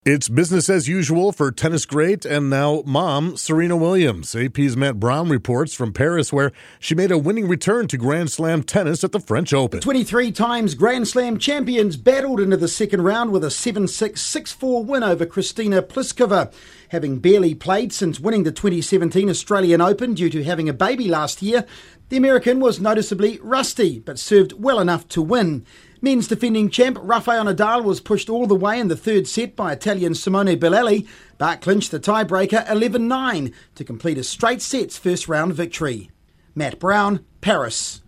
It's business as usual for tennis great and now mom Serena Williams. AP's Matt Brown reports from Paris, where she made a winning return to Grand Slam tennis at the French Open. 23 times Grand Slam champions battled into the second round with a 7-6, 6-4 win over Kristina Pliskova. Having barely played since winning the 2017 Australian Open due to having a baby last year, the American was noticeably rusty but served well enough to win. Men's defending champ Rafael Nadal was pushed all the way in the third set by Italian Simone Bialy, but clinched the tiebreaker 11-9 to complete a straight sets first round victory. Matt Brown, Paris.